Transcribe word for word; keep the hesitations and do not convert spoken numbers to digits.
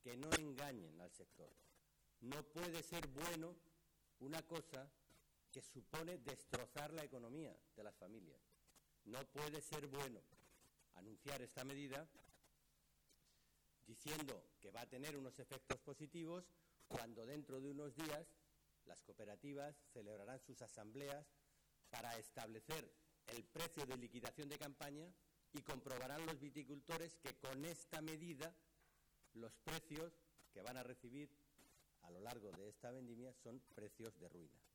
que no engañen al sector. No puede ser bueno una cosa que supone destrozar la economía de las familias. No puede ser bueno anunciar esta medida diciendo que va a tener unos efectos positivos cuando dentro de unos días las cooperativas celebrarán sus asambleas para establecer el precio de liquidación de campaña y comprobarán los viticultores que con esta medida los precios que van a recibir a lo largo de esta vendimia son precios de ruina.